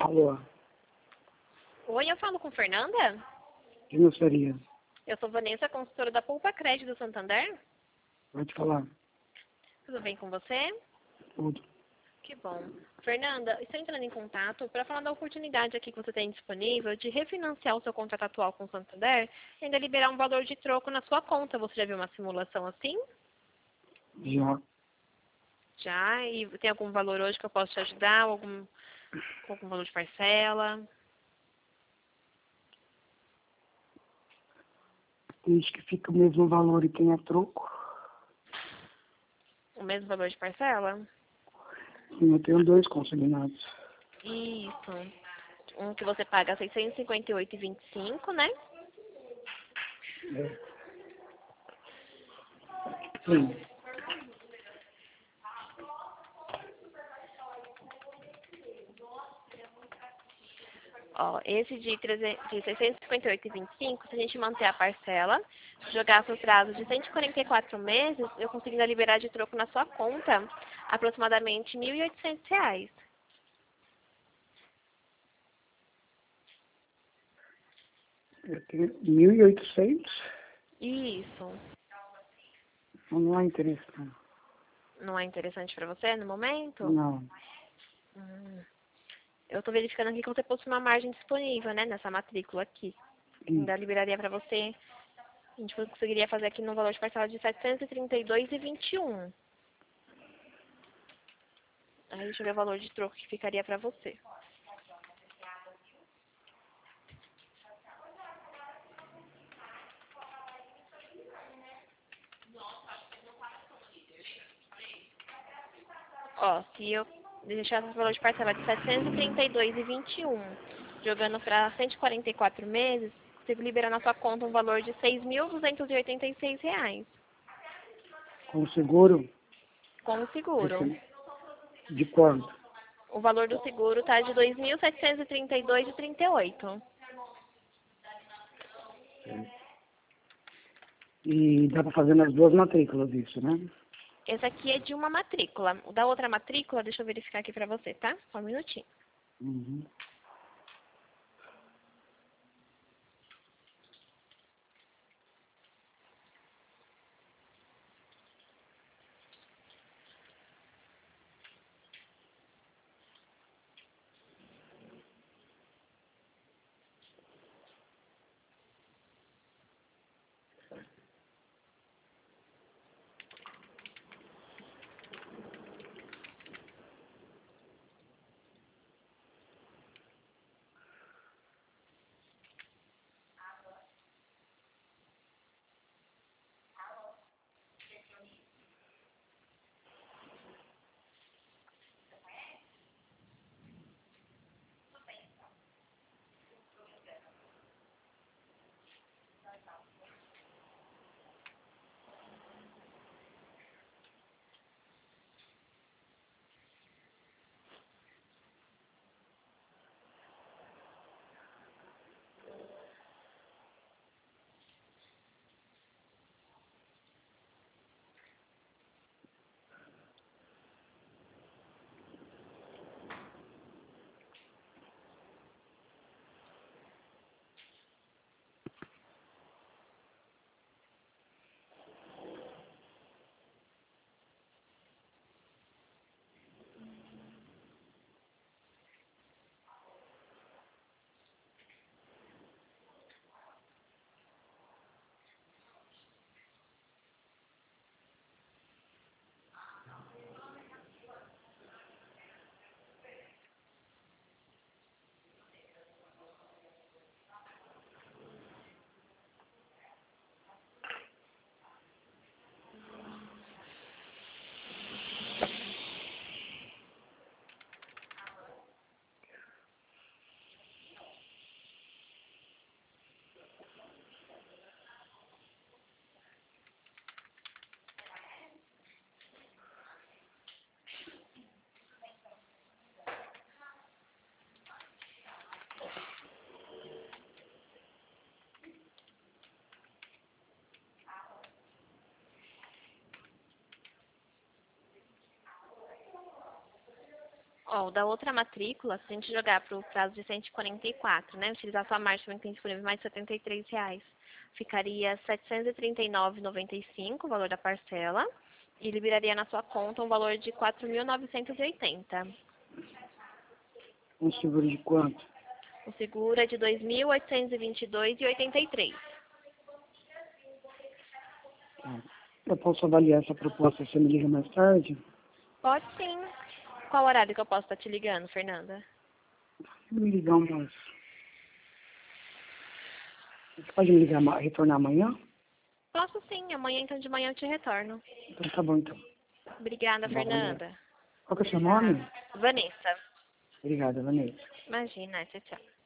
Alô, Oi, eu falo com Fernanda? quem gostaria? Eu sou Vanessa, consultora da Poupa Crédito do Santander. Pode falar. Tudo bem com você? Tudo. Que bom. Fernanda, estou entrando em contato para falar da oportunidade aqui que você tem disponível de refinanciar o seu contrato atual com o Santander e ainda liberar um valor de troco na sua conta. Você já viu uma simulação assim? Já. Já? E tem algum valor hoje que eu posso te ajudar? Algum valor de parcela? Desde que fica o mesmo valor e tenha troco. O mesmo valor de parcela? Sim, eu tenho 2 consignados. Isso. Um que você paga R$ 658,25, né? É. Sim. Ó, esse de 658,25, se a gente manter a parcela, jogar para o prazo de 144 meses, eu consigo ainda liberar de troco na sua conta aproximadamente R$ 1.800. Eu tenho 1.800. Isso. Não há interesse, não. Não é interessante para você no momento? Não. Hum. Eu estou verificando aqui que você possui uma margem disponível, né, nessa matrícula aqui. Ainda Isso. liberaria para você. A gente conseguiria fazer aqui no valor de parcela de R$ 732,21. Aí deixa eu ver o valor de troco que ficaria para você. Ó, se eu deixar o valor de parcela de R$ 732,21, jogando para 144 meses, consigo liberar na sua conta um valor de R$ 6.286, Com seguro? com o seguro. Esse, de quanto? O valor do seguro está de R$ 2.732,38. E dá para fazer nas 2 matrículas isso, né? Esse aqui é de uma matrícula. O da outra matrícula, deixa eu verificar aqui para você, tá? Só um minutinho. Uhum. Ó, da outra matrícula, se a gente jogar para o prazo de 144, né? Utilizar só a margem que tem disponível mais R$ 73, ficaria R$ 739,95 o valor da parcela e liberaria na sua conta um valor de R$ 4.980. Um seguro de quanto? O seguro é de R$ 2.822,83. Tá. Eu posso avaliar essa proposta, você me liga mais tarde? Pode sim. Qual horário que eu posso estar te ligando, Fernanda? Me ligar umas... Você pode me ligar, retornar amanhã? Posso sim. Amanhã, então, de manhã eu te retorno. Então tá bom, então. Obrigada, Bom, Fernanda. qual que é o seu nome? Vanessa. Obrigada, Vanessa. Imagina, tchau, tchau.